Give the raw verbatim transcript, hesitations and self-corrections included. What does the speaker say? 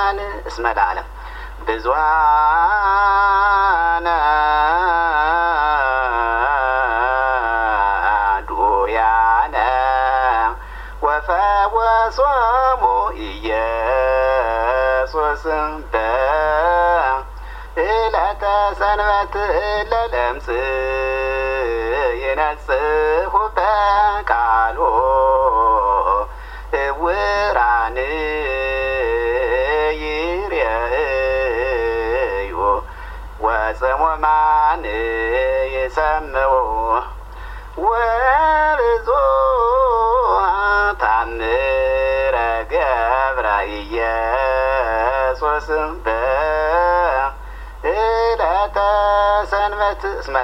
ብዙሃን እስመ ለዓለም ብዙሃን ዱያነ ወፈወሶሙ ኢየሱስ በዕለተ ሰንበት ለለምጽ ይነጽሑ በቃሉ እውራን ይሬዩ ወጽሙማን ይሰምዑ ወብዙኃን ተአምረ ገብረ ኢየሱስ በዕለተ ሰንበት እስመ